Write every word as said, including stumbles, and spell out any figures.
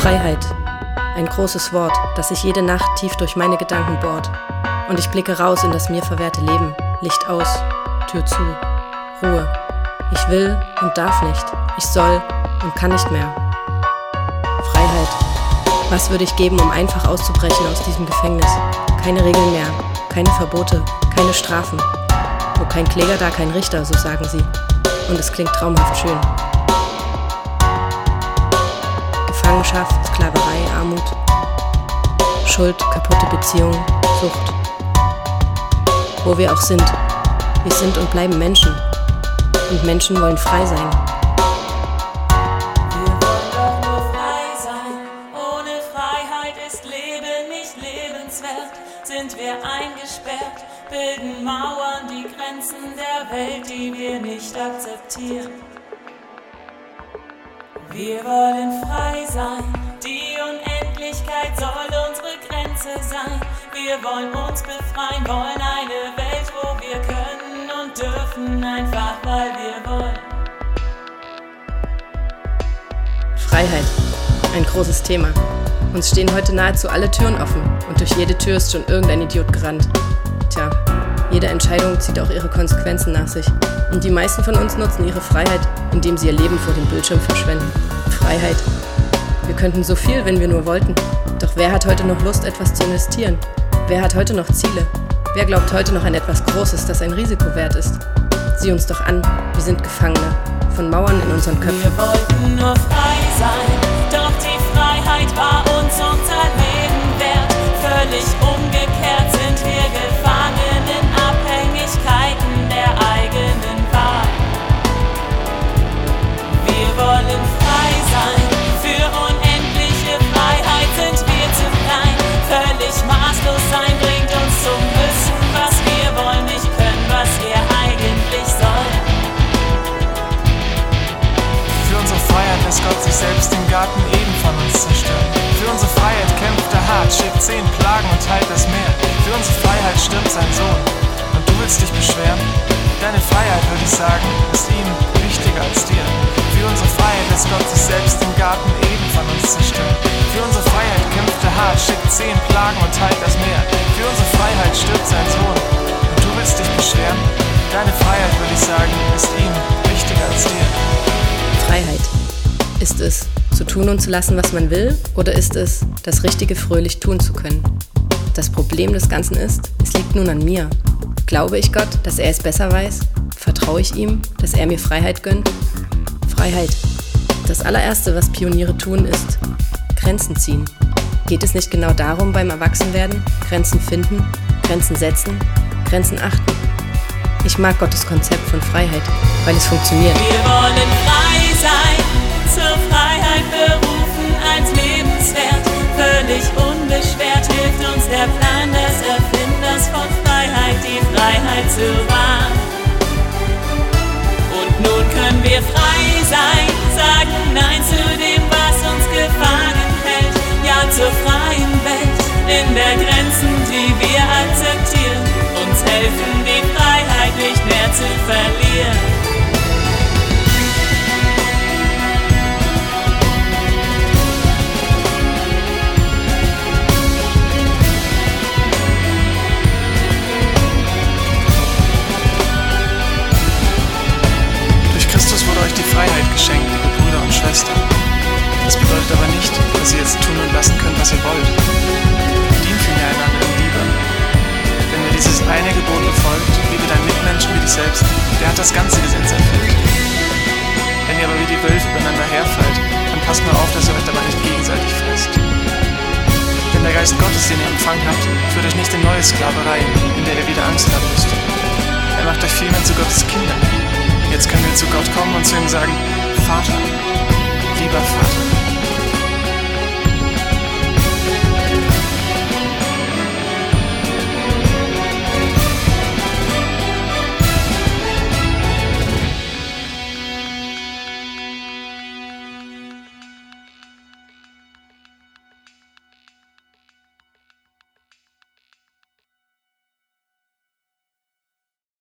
Freiheit. Ein großes Wort, das sich jede Nacht tief durch meine Gedanken bohrt. Und ich blicke raus in das mir verwehrte Leben. Licht aus, Tür zu, Ruhe. Ich will und darf nicht. Ich soll und kann nicht mehr. Freiheit. Was würde ich geben, um einfach auszubrechen aus diesem Gefängnis? Keine Regeln mehr, keine Verbote, keine Strafen. Wo kein Kläger, da kein Richter, so sagen sie. Und es klingt traumhaft schön. Gefangenschaft, Sklaverei, Armut, Schuld, kaputte Beziehungen, Sucht. Wo wir auch sind, wir sind und bleiben Menschen. Und Menschen wollen frei sein. Wir wollen doch nur frei sein. Ohne Freiheit ist Leben nicht lebenswert. Sind wir eingesperrt, bilden Mauern die Grenzen der Welt, die wir nicht akzeptieren. Wir wollen frei sein, die Unendlichkeit soll unsere Grenze sein. Wir wollen uns befreien, wollen eine Welt, wo wir können und dürfen, einfach weil wir wollen. Freiheit, ein großes Thema. Uns stehen heute nahezu alle Türen offen und durch jede Tür ist schon irgendein Idiot gerannt. Tja, jede Entscheidung zieht auch ihre Konsequenzen nach sich. Und die meisten von uns nutzen ihre Freiheit, indem sie ihr Leben vor dem Bildschirm verschwenden. Freiheit. Wir könnten so viel, wenn wir nur wollten. Doch wer hat heute noch Lust, etwas zu investieren? Wer hat heute noch Ziele? Wer glaubt heute noch an etwas Großes, das ein Risiko wert ist? Sieh uns doch an, wir sind Gefangene, von Mauern in unseren Köpfen. Wir wollten nur frei sein, doch die Freiheit war uns unser Leben wert. Völlig umgekehrt sind wir gefangen in Abhängigkeiten der eigenen Wahl. Wir wollen frei sein, für unendliche Freiheit sind wir zu klein. Völlig maßlos sein bringt uns zum Wissen, was wir wollen, nicht können, was wir eigentlich sollen. Für unsere Freiheit lässt Gott sich selbst den Garten Eden von uns zerstören. Für unsere Freiheit kämpft er hart, schickt zehn Plagen und teilt das Meer. Für unsere Freiheit stirbt sein Sohn und du willst dich beschweren? Deine Freiheit, würde ich sagen, ist ihm wichtiger als dir. Für unsere Freiheit lässt Gott sich selbst den Garten Eden von uns zerstören. Für unsere Freiheit kämpft er hart, schickt zehn Plagen und teilt das Meer. Für unsere Freiheit stirbt sein Sohn und du willst dich beschweren? Deine Freiheit, würde ich sagen, ist ihm wichtiger als dir. Freiheit. Ist es, zu tun und zu lassen, was man will, oder ist es, das Richtige fröhlich tun zu können? Das Problem des Ganzen ist, es liegt nun an mir. Glaube ich Gott, dass er es besser weiß? Vertraue ich ihm, dass er mir Freiheit gönnt? Freiheit. Das allererste, was Pioniere tun, ist Grenzen ziehen. Geht es nicht genau darum beim Erwachsenwerden? Grenzen finden, Grenzen setzen, Grenzen achten. Ich mag Gottes Konzept von Freiheit, weil es funktioniert. Wir wollen frei sein, zur Freiheit berufen, als lebenswert. Völlig unbeschwert hilft uns der Plan des Erfinders von Freiheit, die Freiheit zu wahren. Und nun können wir frei sein, sagen Nein zu dem, was uns gefangen hält. Ja zur freien Welt, in der Grenzen, die wir akzeptieren. Uns helfen, die Freiheit nicht mehr zu verlieren. Euch die Freiheit geschenkt, liebe Brüder und Schwestern. Das bedeutet aber nicht, dass ihr jetzt tun und lassen könnt, was ihr wollt. Dient vielmehr einander in Liebe. Wenn ihr dieses eine Gebot befolgt, liebe deinen Mitmenschen wie dich selbst, der hat das ganze Gesetz erfüllt. Wenn ihr aber wie die Wölfe übereinander herfallt, dann passt nur auf, dass ihr euch dabei nicht gegenseitig fresst. Denn der Geist Gottes, den ihr empfangen habt, führt euch nicht in neue Sklaverei, in der ihr wieder Angst haben müsst. Er macht euch vielmehr zu Gottes Kindern. Jetzt können wir zu Gott kommen und zu ihm sagen: Vater, lieber Vater.